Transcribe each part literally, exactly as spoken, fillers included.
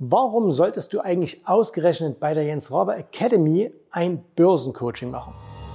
Warum solltest du eigentlich ausgerechnet bei der Jens Rabe Academy ein Börsencoaching machen?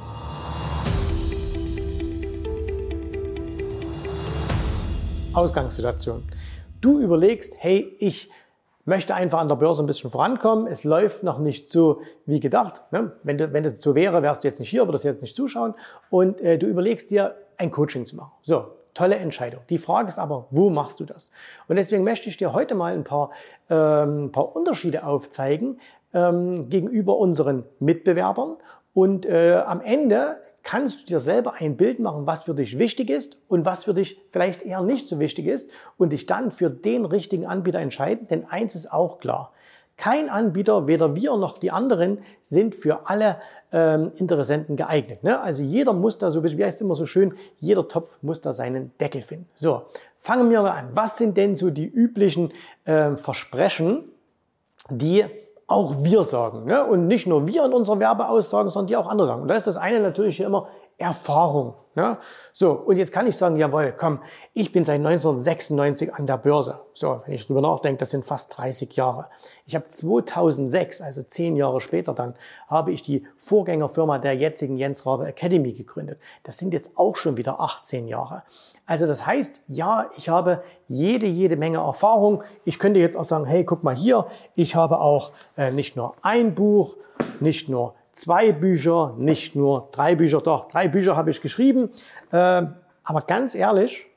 Ausgangssituation. Du überlegst, hey, ich möchte einfach an der Börse ein bisschen vorankommen. Es läuft noch nicht so wie gedacht. Wenn, du, wenn das so wäre, wärst du jetzt nicht hier, würdest du jetzt nicht zuschauen. Und äh, du überlegst dir, ein Coaching zu machen. So, tolle Entscheidung. Die Frage ist aber, wo machst du das? Und deswegen möchte ich dir heute mal ein paar, ähm, ein paar Unterschiede aufzeigen ähm, gegenüber unseren Mitbewerbern. Und äh, am Ende kannst du dir selber ein Bild machen, was für dich wichtig ist und was für dich vielleicht eher nicht so wichtig ist und dich dann für den richtigen Anbieter entscheiden. Denn eins ist auch klar: Kein Anbieter, weder wir noch die anderen, sind für alle ähm, Interessenten geeignet. Ne? Also jeder muss da so, wie heißt es immer so schön, jeder Topf muss da seinen Deckel finden. So, fangen wir mal an. Was sind denn so die üblichen äh, Versprechen, die auch wir sagen, ne? Und nicht nur wir in unserer Werbeaussagen, sondern die auch andere sagen. Und da ist das eine natürlich hier immer Erfahrung. Ne? So, und jetzt kann ich sagen, jawohl, komm, ich bin seit neunzehnhundertsechsundneunzig an der Börse. So, wenn ich drüber nachdenke, das sind fast dreißig Jahre. Ich habe zweitausendsechs, also zehn Jahre später dann, habe ich die Vorgängerfirma der jetzigen Jens Rabe Academy gegründet. Das sind jetzt auch schon wieder achtzehn Jahre. Also das heißt, ja, ich habe jede, jede Menge Erfahrung. Ich könnte jetzt auch sagen, hey, guck mal hier, ich habe auch äh, nicht nur ein Buch, nicht nur zwei Bücher, nicht nur drei Bücher, doch, drei Bücher habe ich geschrieben. Äh, aber ganz ehrlich,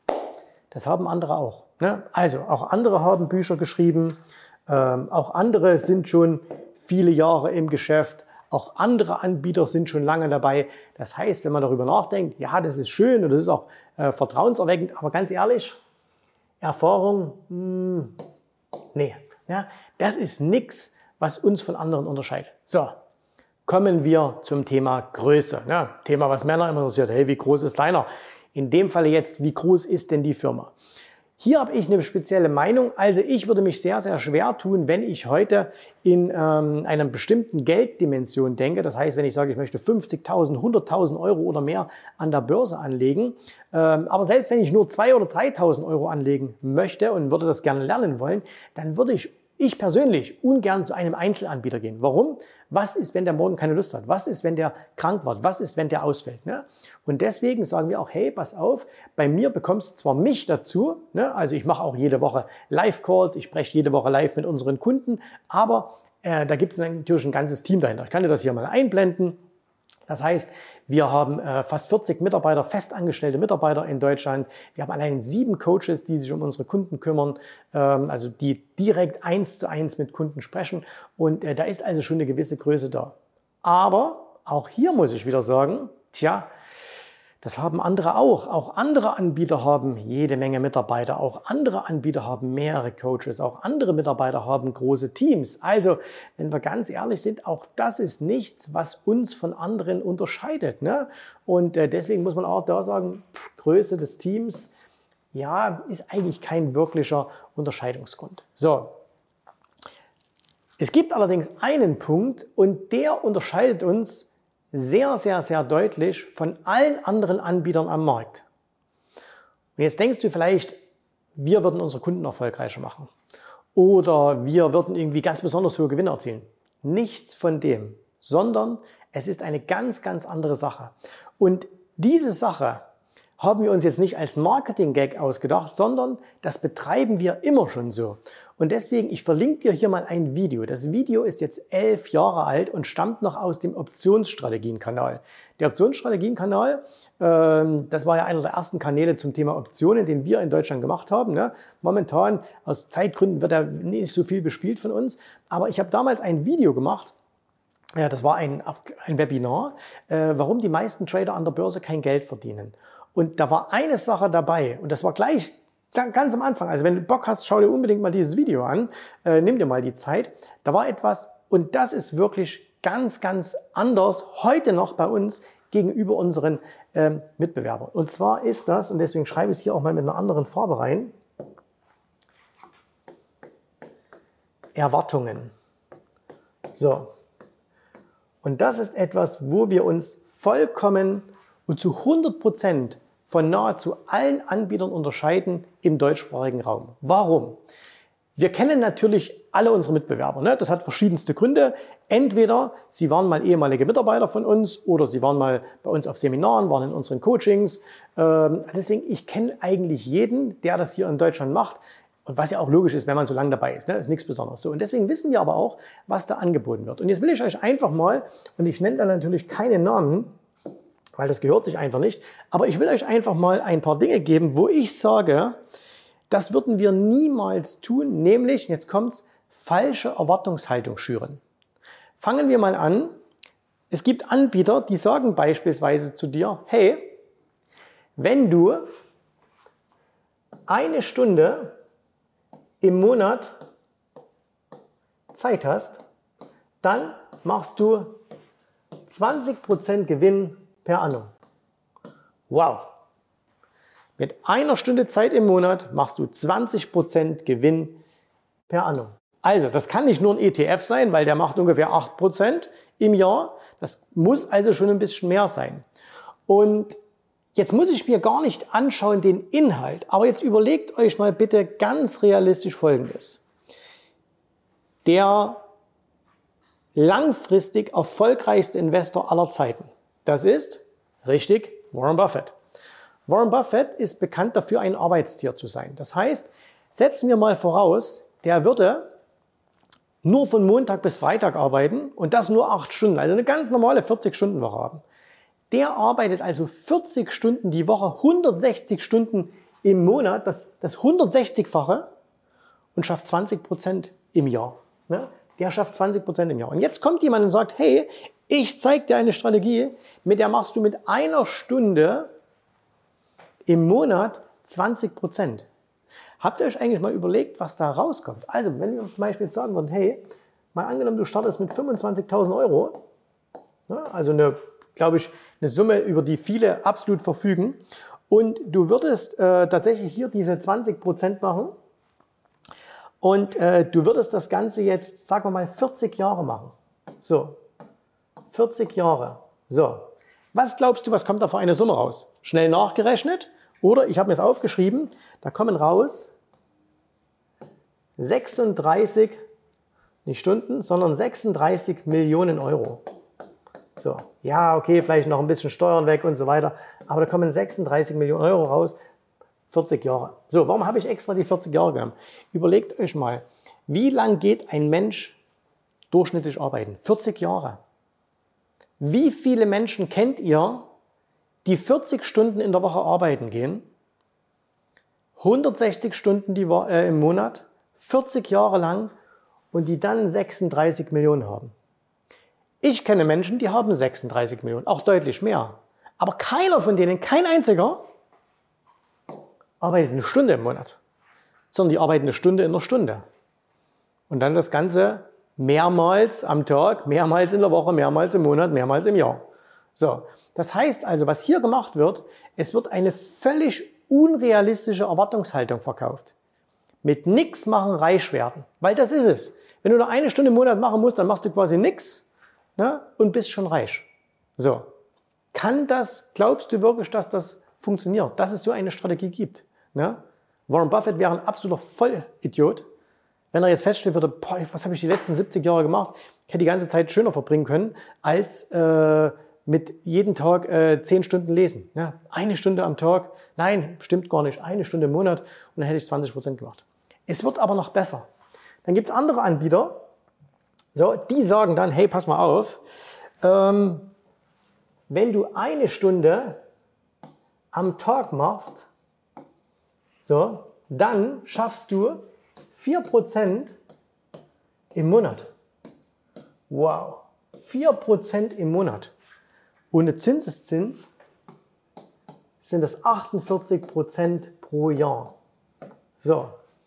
das haben andere auch. Ne? Also auch andere haben Bücher geschrieben, äh, auch andere sind schon viele Jahre im Geschäft. Auch andere Anbieter sind schon lange dabei. Das heißt, wenn man darüber nachdenkt, ja, das ist schön und das ist auch äh, vertrauenserweckend, aber ganz ehrlich, Erfahrung, mh, nee, ja, das ist nichts, was uns von anderen unterscheidet. So, kommen wir zum Thema Größe. Ja, Thema, was Männer immer interessiert. Hey, wie groß ist deiner? In dem Falle jetzt, wie groß ist denn die Firma? Hier habe ich eine spezielle Meinung. Also ich würde mich sehr, sehr schwer tun, wenn ich heute in ähm, einer bestimmten Gelddimension denke. Das heißt, wenn ich sage, ich möchte fünfzigtausend, hunderttausend Euro oder mehr an der Börse anlegen. Ähm, aber selbst wenn ich nur zweitausend oder dreitausend Euro anlegen möchte und würde das gerne lernen wollen, dann würde ich Ich persönlich ungern zu einem Einzelanbieter gehen. Warum? Was ist, wenn der morgen keine Lust hat? Was ist, wenn der krank wird? Was ist, wenn der ausfällt? Ne? Und deswegen sagen wir auch, hey, pass auf, bei mir bekommst du zwar mich dazu, ne? Also ich mache auch jede Woche Live-Calls, ich spreche jede Woche live mit unseren Kunden, aber äh, da gibt es natürlich ein ganzes Team dahinter. Ich kann dir das hier mal einblenden. Das heißt, wir haben äh, fast vierzig Mitarbeiter, festangestellte Mitarbeiter in Deutschland. Wir haben allein sieben Coaches, die sich um unsere Kunden kümmern, ähm, also die direkt eins zu eins mit Kunden sprechen. Und äh, da ist also schon eine gewisse Größe da. Aber auch hier muss ich wieder sagen, tja, das haben andere auch. Auch andere Anbieter haben jede Menge Mitarbeiter. Auch andere Anbieter haben mehrere Coaches. Auch andere Mitarbeiter haben große Teams. Also, wenn wir ganz ehrlich sind, auch das ist nichts, was uns von anderen unterscheidet. Ne? Und äh, deswegen muss man auch da sagen, pff, Größe des Teams, ja, ist eigentlich kein wirklicher Unterscheidungsgrund. So. Es gibt allerdings einen Punkt und der unterscheidet uns sehr, sehr, sehr deutlich von allen anderen Anbietern am Markt. Und jetzt denkst du vielleicht, wir würden unsere Kunden erfolgreicher machen oder wir würden irgendwie ganz besonders hohe Gewinne erzielen. Nichts von dem, sondern es ist eine ganz, ganz andere Sache. Und diese Sache haben wir uns jetzt nicht als Marketing-Gag ausgedacht, sondern das betreiben wir immer schon so. Und deswegen, ich verlinke dir hier mal ein Video. Das Video ist jetzt elf Jahre alt und stammt noch aus dem Optionsstrategien-Kanal. Der Optionsstrategien-Kanal, ähm, das war ja einer der ersten Kanäle zum Thema Optionen, den wir in Deutschland gemacht haben. Ne? Momentan, aus Zeitgründen, wird er nicht so viel bespielt von uns. Aber ich habe damals ein Video gemacht. Ja, das war ein, ein Webinar, äh, warum die meisten Trader an der Börse kein Geld verdienen. Und da war eine Sache dabei und das war gleich ganz am Anfang. Also wenn du Bock hast, schau dir unbedingt mal dieses Video an, äh, nimm dir mal die Zeit. Da war etwas und das ist wirklich ganz, ganz anders heute noch bei uns gegenüber unseren ähm, Mitbewerbern. Und zwar ist das, und deswegen schreibe ich es hier auch mal mit einer anderen Farbe rein, Erwartungen. So. Und das ist etwas, wo wir uns vollkommen und zu hundert Prozent von nahezu allen Anbietern unterscheiden im deutschsprachigen Raum. Warum? Wir kennen natürlich alle unsere Mitbewerber. Ne? Das hat verschiedenste Gründe. Entweder sie waren mal ehemalige Mitarbeiter von uns oder sie waren mal bei uns auf Seminaren, waren in unseren Coachings. Ähm, deswegen, ich kenne eigentlich jeden, der das hier in Deutschland macht. Und was ja auch logisch ist, wenn man so lange dabei ist. Ne? Ist nichts Besonderes. So, und deswegen wissen wir aber auch, was da angeboten wird. Und jetzt will ich euch einfach mal, und ich nenne da natürlich keine Namen, weil das gehört sich einfach nicht, aber ich will euch einfach mal ein paar Dinge geben, wo ich sage, das würden wir niemals tun, nämlich, jetzt kommt's, falsche Erwartungshaltung schüren. Fangen wir mal an. Es gibt Anbieter, die sagen beispielsweise zu dir, hey, wenn du eine Stunde im Monat Zeit hast, dann machst du zwanzig Prozent Gewinn per annum. Wow! Mit einer Stunde Zeit im Monat machst du zwanzig Prozent Gewinn per annum. Also, das kann nicht nur ein E T F sein, weil der macht ungefähr acht Prozent im Jahr. Das muss also schon ein bisschen mehr sein. Und jetzt muss ich mir gar nicht anschauen den Inhalt, aber jetzt überlegt euch mal bitte ganz realistisch Folgendes. Der langfristig erfolgreichste Investor aller Zeiten, das ist, richtig, Warren Buffett. Warren Buffett ist bekannt dafür, ein Arbeitstier zu sein. Das heißt, setzen wir mal voraus, der würde nur von Montag bis Freitag arbeiten und das nur acht Stunden, also eine ganz normale vierzig-Stunden-Woche haben. Der arbeitet also vierzig Stunden die Woche, hundertsechzig Stunden im Monat, das, das hundertsechzig-fache und schafft zwanzig Prozent im Jahr. Ne? Der schafft zwanzig Prozent im Jahr. Und jetzt kommt jemand und sagt, hey, ich zeige dir eine Strategie, mit der machst du mit einer Stunde im Monat zwanzig Prozent. Habt ihr euch eigentlich mal überlegt, was da rauskommt? Also, wenn wir zum Beispiel jetzt sagen würden, hey, mal angenommen, du startest mit fünfundzwanzigtausend Euro, ne, also eine, glaube ich, eine Summe, über die viele absolut verfügen, und du würdest äh, tatsächlich hier diese zwanzig Prozent machen und äh, du würdest das Ganze jetzt, sagen wir mal, vierzig Jahre machen. So, vierzig Jahre. So, was glaubst du, was kommt da für eine Summe raus? Schnell nachgerechnet? Oder, ich habe mir das aufgeschrieben, da kommen raus sechsunddreißig, nicht Stunden, sondern sechsunddreißig Millionen Euro. So, ja, okay, vielleicht noch ein bisschen Steuern weg und so weiter, aber da kommen sechsunddreißig Millionen Euro raus, vierzig Jahre. So, warum habe ich extra die vierzig Jahre genommen? Überlegt euch mal, wie lang geht ein Mensch durchschnittlich arbeiten? vierzig Jahre. Wie viele Menschen kennt ihr, die vierzig Stunden in der Woche arbeiten gehen, hundertsechzig Stunden die Wo- äh, im Monat, vierzig Jahre lang und die dann sechsunddreißig Millionen haben? Ich kenne Menschen, die haben sechsunddreißig Millionen, auch deutlich mehr. Aber keiner von denen, kein einziger, arbeitet eine Stunde im Monat, sondern die arbeiten eine Stunde in einer Stunde. Und dann das Ganze mehrmals am Tag, mehrmals in der Woche, mehrmals im Monat, mehrmals im Jahr. So, das heißt also, was hier gemacht wird, es wird eine völlig unrealistische Erwartungshaltung verkauft. Mit nichts machen reich werden, weil das ist es. Wenn du nur eine Stunde im Monat machen musst, dann machst du quasi nichts, ne, und bist schon reich. So, kann das, glaubst du wirklich, dass das funktioniert, dass es so eine Strategie gibt? Ne? Warren Buffett wäre ein absoluter Vollidiot, wenn er jetzt feststellen würde, boah, was habe ich die letzten siebzig Jahre gemacht? Ich hätte die ganze Zeit schöner verbringen können, als äh, mit jeden Tag äh, zehn Stunden lesen. Ja, eine Stunde am Tag, nein, stimmt gar nicht, eine Stunde im Monat und dann hätte ich zwanzig Prozent gemacht. Es wird aber noch besser. Dann gibt es andere Anbieter, so, die sagen dann, hey, pass mal auf, ähm, wenn du eine Stunde am Tag machst, so, dann schaffst du vier Prozent im Monat. Wow, vier Prozent im Monat. Ohne Zinseszins sind das achtundvierzig Prozent pro Jahr. So,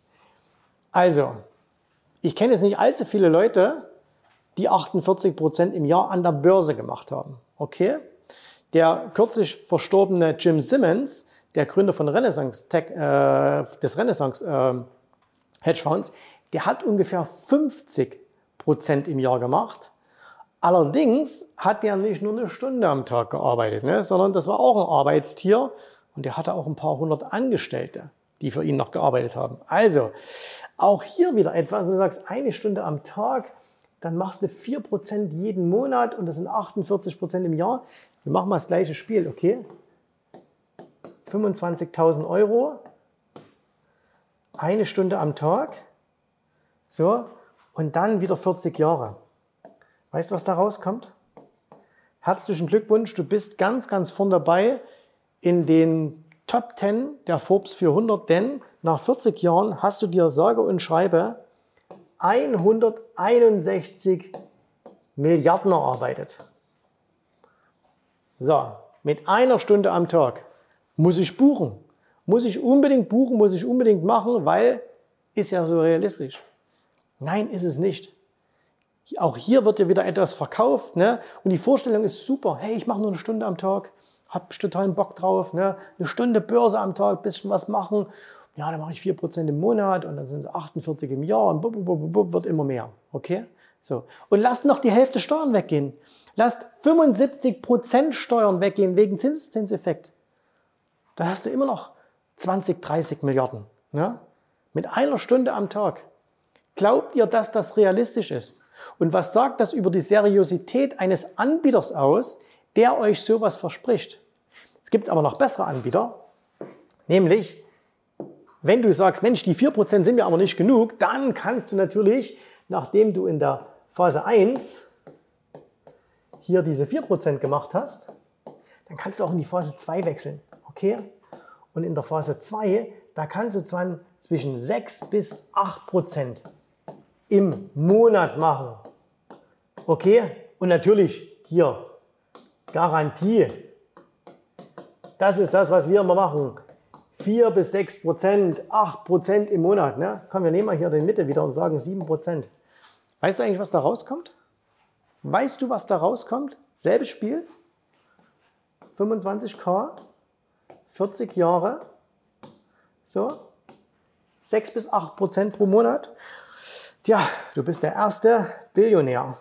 also, ich kenne jetzt nicht allzu viele Leute, die achtundvierzig Prozent im Jahr an der Börse gemacht haben. Okay? Der kürzlich verstorbene Jim Simmons, der Gründer von Renaissance Tech, äh, des Renaissance äh, Hedgefonds, der hat ungefähr fünfzig Prozent im Jahr gemacht. Allerdings hat der nicht nur eine Stunde am Tag gearbeitet, ne, sondern das war auch ein Arbeitstier und der hatte auch ein paar hundert Angestellte, die für ihn noch gearbeitet haben. Also, auch hier wieder etwas, wenn du sagst, eine Stunde am Tag, dann machst du vier Prozent jeden Monat und das sind achtundvierzig Prozent im Jahr. Wir machen mal das gleiche Spiel, okay? fünfundzwanzigtausend Euro, eine Stunde am Tag, so, und dann wieder vierzig Jahre. Weißt du, was da rauskommt? Herzlichen Glückwunsch, du bist ganz, ganz vorn dabei in den Top zehn der Forbes vierhundert, denn nach vierzig Jahren hast du dir sage und schreibe hunderteinundsechzig Milliarden erarbeitet. So, mit einer Stunde am Tag muss ich buchen. Muss ich unbedingt buchen, muss ich unbedingt machen, weil ist ja so realistisch. Nein, ist es nicht. Auch hier wird ja wieder etwas verkauft, ne? Und die Vorstellung ist super. Hey, ich mache nur eine Stunde am Tag, habe totalen Bock drauf, ne? Eine Stunde Börse am Tag, bisschen was machen. Ja, dann mache ich vier Prozent im Monat und dann sind es achtundvierzig im Jahr und bub, bub, bub, wird immer mehr. Okay? So. Und lasst noch die Hälfte Steuern weggehen. Lasst fünfundsiebzig Prozent Steuern weggehen wegen Zinseszinseffekt. Dann hast du immer noch zwanzig, dreißig Milliarden. Ne? Mit einer Stunde am Tag. Glaubt ihr, dass das realistisch ist? Und was sagt das über die Seriosität eines Anbieters aus, der euch sowas verspricht? Es gibt aber noch bessere Anbieter, nämlich, wenn du sagst, Mensch, die vier Prozent sind mir aber nicht genug, dann kannst du natürlich, nachdem du in der Phase eins hier diese vier Prozent gemacht hast, dann kannst du auch in die Phase zwei wechseln. Okay? Und in der Phase zwei, da kannst du zwar zwischen sechs bis acht Prozent im Monat machen. Okay? Und natürlich hier Garantie. Das ist das, was wir immer machen. vier bis sechs Prozent, acht Prozent im Monat. Ne? Komm, wir nehmen mal hier die Mitte wieder und sagen sieben Prozent. Weißt du eigentlich, was da rauskommt? Weißt du, was da rauskommt? Selbes Spiel. fünfundzwanzigtausend, vierzig Jahre. So. sechs bis acht Prozent pro Monat. Tja, du bist der erste Billionär.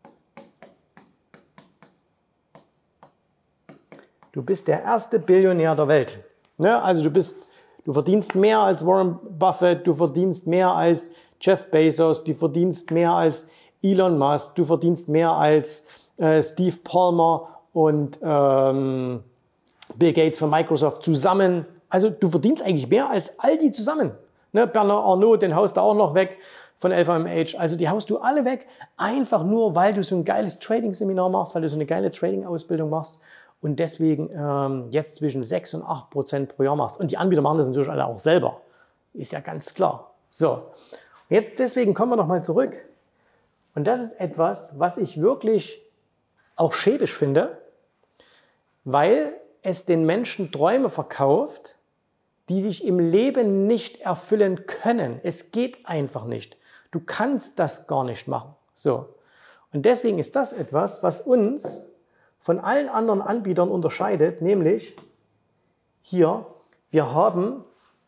Du bist der erste Billionär der Welt. Ne? Also du bist, du verdienst mehr als Warren Buffett, du verdienst mehr als Jeff Bezos, du verdienst mehr als Elon Musk, du verdienst mehr als äh, Steve Ballmer und ähm, Bill Gates von Microsoft zusammen. Also du verdienst eigentlich mehr als all die zusammen. Ne? Bernard Arnault, den haust du auch noch weg von L V M H. Also die haust du alle weg, einfach nur, weil du so ein geiles Trading-Seminar machst, weil du so eine geile Trading-Ausbildung machst. Und deswegen ähm, jetzt zwischen sechs und acht Prozent pro Jahr machst. Und die Anbieter machen das natürlich alle auch selber. Ist ja ganz klar. So, jetzt deswegen kommen wir nochmal zurück. Und das ist etwas, was ich wirklich auch schäbig finde, weil es den Menschen Träume verkauft, die sich im Leben nicht erfüllen können. Es geht einfach nicht. Du kannst das gar nicht machen. So. Und deswegen ist das etwas, was uns von allen anderen Anbietern unterscheidet, nämlich hier, wir haben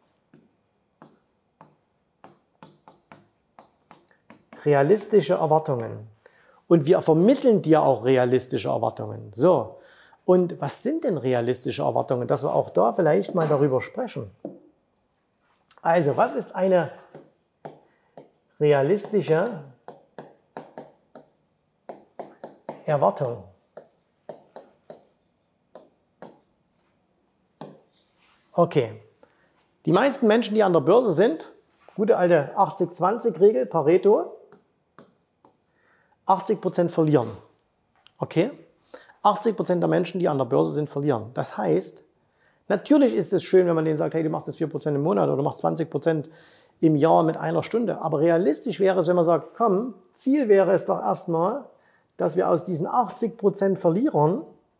realistische Erwartungen und wir vermitteln dir auch realistische Erwartungen. So, und was sind denn realistische Erwartungen, dass wir auch da vielleicht mal darüber sprechen? Also, was ist eine realistische Erwartung? Okay, die meisten Menschen, die an der Börse sind, gute alte achtzig zwanzig Regel, Pareto, achtzig Prozent verlieren. Okay? achtzig Prozent der Menschen, die an der Börse sind, verlieren. Das heißt, natürlich ist es schön, wenn man denen sagt, hey, du machst jetzt vier Prozent im Monat oder du machst zwanzig Prozent im Jahr mit einer Stunde. Aber realistisch wäre es, wenn man sagt, komm, Ziel wäre es doch erstmal, dass wir aus diesen achtzig Prozent Verlierern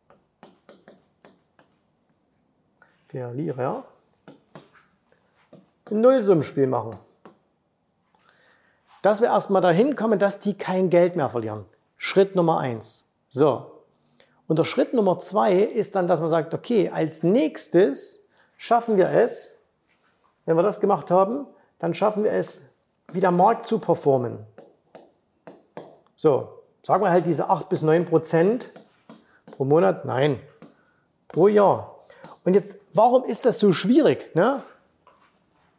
Verlierer ein Nullsummenspiel machen. Dass wir erstmal dahin kommen, dass die kein Geld mehr verlieren. Schritt Nummer eins. So. Und der Schritt Nummer zwei ist dann, dass man sagt, okay, als nächstes schaffen wir es, wenn wir das gemacht haben, dann schaffen wir es, wie der Markt zu performen. So, sagen wir halt diese acht bis neun Prozent pro Monat, nein, pro Jahr. Und jetzt, warum ist das so schwierig? Ne?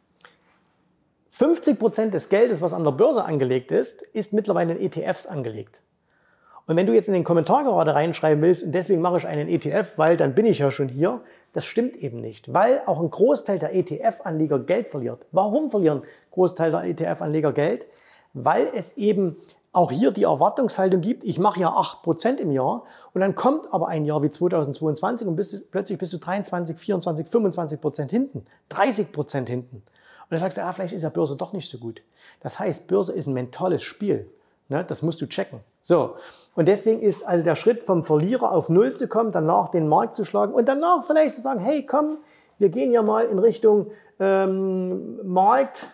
fünfzig Prozent des Geldes, was an der Börse angelegt ist, ist mittlerweile in E T Fs angelegt. Und wenn du jetzt in den Kommentar gerade reinschreiben willst, und deswegen mache ich einen E T F, weil dann bin ich ja schon hier, das stimmt eben nicht, weil auch ein Großteil der E T F-Anleger Geld verliert. Warum verlieren Großteil der E T F-Anleger Geld? Weil es eben auch hier die Erwartungshaltung gibt, ich mache ja acht Prozent im Jahr und dann kommt aber ein Jahr wie zweitausendzweiundzwanzig und bist, plötzlich bist du dreiundzwanzig, vierundzwanzig, fünfundzwanzig Prozent hinten, dreißig Prozent hinten. Und dann sagst du, ah, vielleicht ist ja Börse doch nicht so gut. Das heißt, Börse ist ein mentales Spiel. Ne? Das musst du checken. So. Und deswegen ist also der Schritt vom Verlierer auf Null zu kommen, danach den Markt zu schlagen und danach vielleicht zu sagen, hey, komm, wir gehen ja mal in Richtung ähm, Markt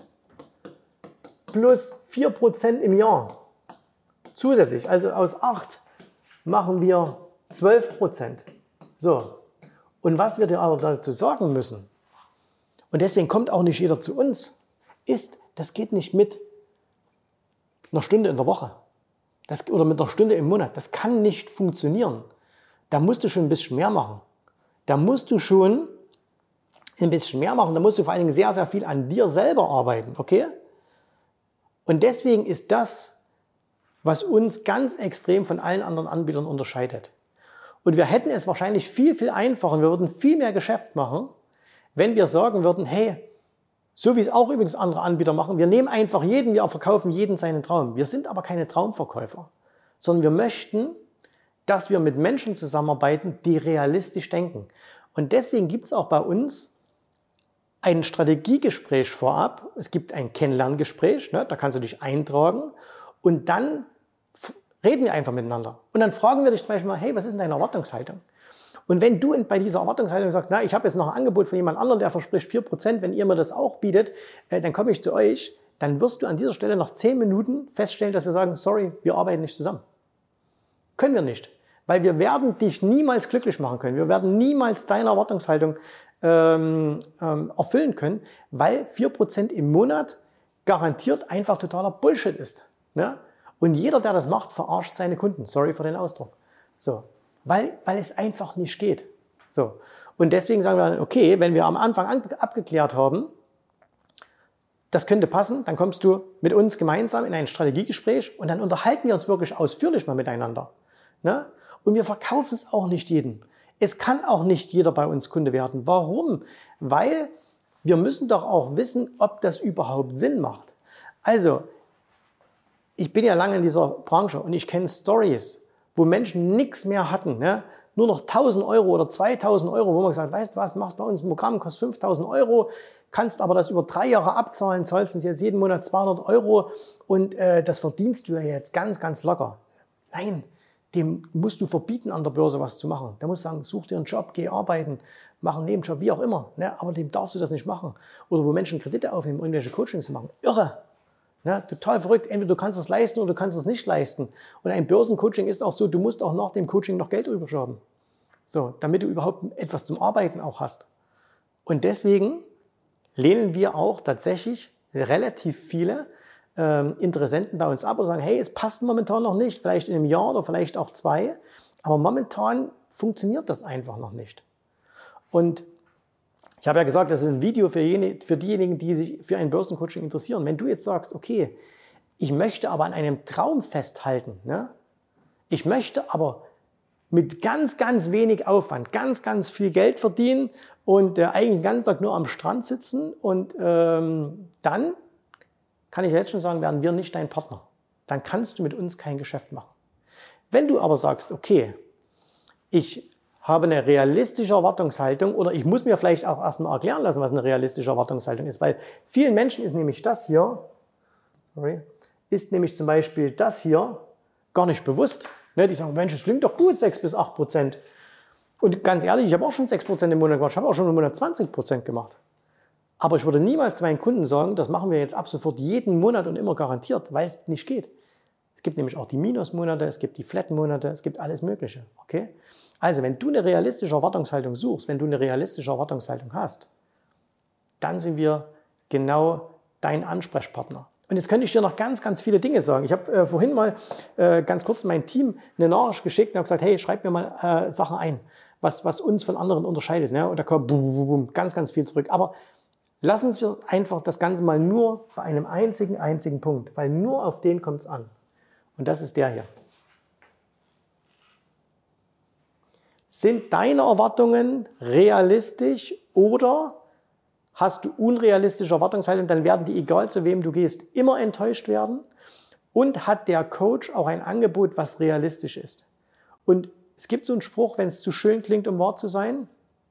plus vier Prozent im Jahr. Zusätzlich, also aus acht machen wir zwölf Prozent. So. Und was wir dir aber dazu sagen müssen, und deswegen kommt auch nicht jeder zu uns, ist, das geht nicht mit einer Stunde in der Woche das, oder mit einer Stunde im Monat. Das kann nicht funktionieren. Da musst du schon ein bisschen mehr machen. Da musst du schon ein bisschen mehr machen. Da musst du vor allen Dingen sehr, sehr viel an dir selber arbeiten. Okay? Und deswegen ist das, was uns ganz extrem von allen anderen Anbietern unterscheidet. Und wir hätten es wahrscheinlich viel, viel einfacher und wir würden viel mehr Geschäft machen, wenn wir sagen würden, hey, so wie es auch übrigens andere Anbieter machen, wir nehmen einfach jeden, wir verkaufen jeden seinen Traum. Wir sind aber keine Traumverkäufer, sondern wir möchten, dass wir mit Menschen zusammenarbeiten, die realistisch denken. Und deswegen gibt es auch bei uns ein Strategiegespräch vorab. Es gibt ein Kennenlerngespräch, ne, da kannst du dich eintragen und dann reden wir einfach miteinander. Und dann fragen wir dich zum Beispiel mal, hey, was ist denn deine Erwartungshaltung? Und wenn du bei dieser Erwartungshaltung sagst, na, ich habe jetzt noch ein Angebot von jemand anderem, der verspricht vier Prozent, wenn ihr mir das auch bietet, äh, dann komme ich zu euch, dann wirst du an dieser Stelle nach zehn Minuten feststellen, dass wir sagen, sorry, wir arbeiten nicht zusammen. Können wir nicht, weil wir werden dich niemals glücklich machen können. Wir werden niemals deine Erwartungshaltung ähm, ähm, erfüllen können, weil vier Prozent im Monat garantiert einfach totaler Bullshit ist. Ne? Und jeder, der das macht, verarscht seine Kunden. Sorry für den Ausdruck. So. Weil, weil es einfach nicht geht. So. Und deswegen sagen wir dann, okay, wenn wir am Anfang an, abgeklärt haben, das könnte passen, dann kommst du mit uns gemeinsam in ein Strategiegespräch und dann unterhalten wir uns wirklich ausführlich mal miteinander. Ne? Und wir verkaufen es auch nicht jedem. Es kann auch nicht jeder bei uns Kunde werden. Warum? Weil wir müssen doch auch wissen, ob das überhaupt Sinn macht. Also, ich bin ja lange in dieser Branche und ich kenne Stories, wo Menschen nichts mehr hatten, ne? Nur noch tausend Euro oder zweitausend Euro, wo man gesagt hat, weißt du was, machst bei uns ein Programm, kostet fünftausend Euro, kannst aber das über drei Jahre abzahlen, zahlst uns jetzt jeden Monat zweihundert Euro und äh, das verdienst du ja jetzt ganz, ganz locker. Nein, dem musst du verbieten, an der Börse was zu machen. Der muss sagen, such dir einen Job, geh arbeiten, mach einen Nebenjob, wie auch immer. Ne? Aber dem darfst du das nicht machen. Oder wo Menschen Kredite aufnehmen, irgendwelche Coachings zu machen. Irre. Ja, total verrückt. Entweder du kannst es leisten oder du kannst es nicht leisten. Und ein Börsencoaching ist auch so, du musst auch nach dem Coaching noch Geld übrig haben. So, damit du überhaupt etwas zum Arbeiten auch hast. Und deswegen lehnen wir auch tatsächlich relativ viele ähm, Interessenten bei uns ab und sagen, hey, es passt momentan noch nicht, vielleicht in einem Jahr oder vielleicht auch zwei, aber momentan funktioniert das einfach noch nicht. Und ich habe ja gesagt, das ist ein Video für, jene, für diejenigen, die sich für ein Börsencoaching interessieren. Wenn du jetzt sagst, okay, ich möchte aber an einem Traum festhalten, ne? Ich möchte aber mit ganz, ganz wenig Aufwand, ganz, ganz viel Geld verdienen und äh, eigentlich den ganzen Tag nur am Strand sitzen und ähm, dann kann ich jetzt schon sagen, werden wir nicht dein Partner. Dann kannst du mit uns kein Geschäft machen. Wenn du aber sagst, okay, ich habe eine realistische Erwartungshaltung oder ich muss mir vielleicht auch erstmal erklären lassen, was eine realistische Erwartungshaltung ist, weil vielen Menschen ist nämlich das hier, sorry, ist nämlich zum Beispiel das hier gar nicht bewusst. Ne, die sagen, Mensch, das klingt doch gut, sechs bis acht Prozent. Und ganz ehrlich, ich habe auch schon sechs Prozent im Monat gemacht, ich habe auch schon im Monat zwanzig Prozent gemacht. Aber ich würde niemals zu meinen Kunden sagen, das machen wir jetzt ab sofort jeden Monat und immer garantiert, weil es nicht geht. Es gibt nämlich auch die Minusmonate, es gibt die Flat-Monate, es gibt alles Mögliche. Okay? Also, wenn du eine realistische Erwartungshaltung suchst, wenn du eine realistische Erwartungshaltung hast, dann sind wir genau dein Ansprechpartner. Und jetzt könnte ich dir noch ganz, ganz viele Dinge sagen. Ich habe äh, vorhin mal äh, ganz kurz mein Team eine Nachricht geschickt und habe gesagt, hey, schreib mir mal äh, Sachen ein, was, was uns von anderen unterscheidet. Ne? Und da kommt boom, boom, boom, ganz, ganz viel zurück. Aber Lassen wir einfach das Ganze mal nur bei einem einzigen, einzigen Punkt, weil nur auf den kommt es an. Und das ist der hier. Sind deine Erwartungen realistisch oder hast du unrealistische Erwartungshaltung, dann werden die, egal zu wem du gehst, immer enttäuscht werden. Und hat der Coach auch ein Angebot, was realistisch ist. Und es gibt so einen Spruch, wenn es zu schön klingt, um wahr zu sein,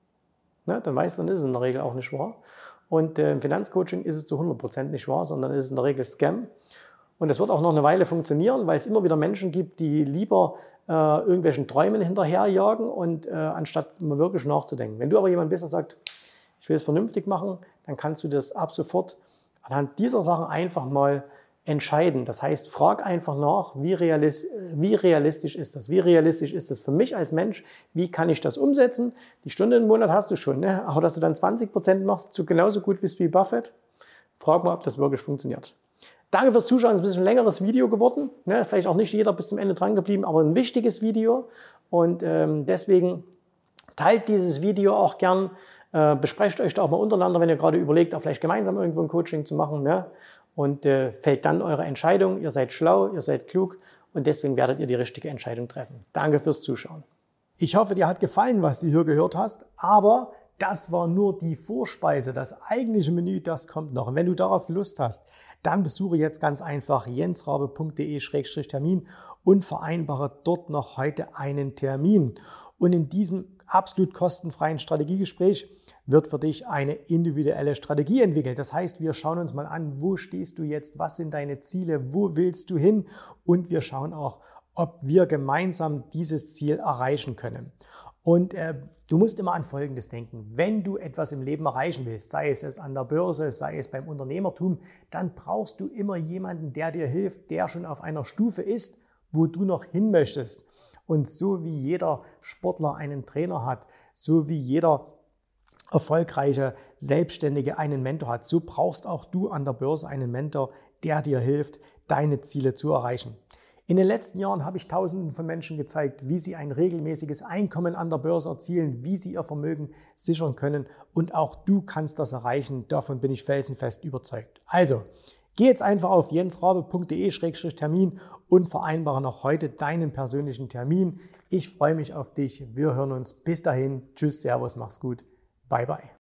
ne, dann weißt du, dann ist es in der Regel auch nicht wahr. Und äh, im Finanzcoaching ist es zu hundert Prozent nicht wahr, sondern ist es in der Regel Scam. Und das wird auch noch eine Weile funktionieren, weil es immer wieder Menschen gibt, die lieber äh, irgendwelchen Träumen hinterherjagen und äh, anstatt mal wirklich nachzudenken. Wenn du aber jemand bist, der sagt, ich will es vernünftig machen, dann kannst du das ab sofort anhand dieser Sachen einfach mal entscheiden. Das heißt, frag einfach nach, wie, realis wie realistisch ist das? Wie realistisch ist das für mich als Mensch? Wie kann ich das umsetzen? Die Stunde im Monat hast du schon, ne? Aber dass du dann zwanzig Prozent machst, so genauso gut wie Buffett, frag mal, ob das wirklich funktioniert. Danke fürs Zuschauen, es ist ein bisschen längeres Video geworden. Ne? Vielleicht auch nicht jeder bis zum Ende dran geblieben, aber ein wichtiges Video. Und ähm, deswegen teilt dieses Video auch gern. Äh, besprecht euch da auch mal untereinander, wenn ihr gerade überlegt, auch vielleicht gemeinsam irgendwo ein Coaching zu machen. Ne? Und äh, fällt dann eure Entscheidung. Ihr seid schlau, ihr seid klug und deswegen werdet ihr die richtige Entscheidung treffen. Danke fürs Zuschauen. Ich hoffe, dir hat gefallen, was du hier gehört hast, aber das war nur die Vorspeise. Das eigentliche Menü, das kommt noch. Und wenn du darauf Lust hast, dann besuche jetzt ganz einfach jensrabe punkt de Schrägstrich Termin und vereinbare dort noch heute einen Termin. Und in diesem absolut kostenfreien Strategiegespräch wird für dich eine individuelle Strategie entwickelt. Das heißt, wir schauen uns mal an, wo stehst du jetzt, was sind deine Ziele, wo willst du hin und wir schauen auch, ob wir gemeinsam dieses Ziel erreichen können. Und äh, du musst immer an Folgendes denken. Wenn du etwas im Leben erreichen willst, sei es, es an der Börse, sei es beim Unternehmertum, dann brauchst du immer jemanden, der dir hilft, der schon auf einer Stufe ist, wo du noch hin möchtest. Und so wie jeder Sportler einen Trainer hat, so wie jeder erfolgreiche Selbstständige einen Mentor hat, so brauchst auch du an der Börse einen Mentor, der dir hilft, deine Ziele zu erreichen. In den letzten Jahren habe ich Tausenden von Menschen gezeigt, wie sie ein regelmäßiges Einkommen an der Börse erzielen, wie sie ihr Vermögen sichern können und auch du kannst das erreichen. Davon bin ich felsenfest überzeugt. Also, geh jetzt einfach auf jensrabe punkt de Schrägstrich Termin und vereinbare noch heute deinen persönlichen Termin. Ich freue mich auf dich. Wir hören uns. Bis dahin. Tschüss, Servus, mach's gut. Bye, bye.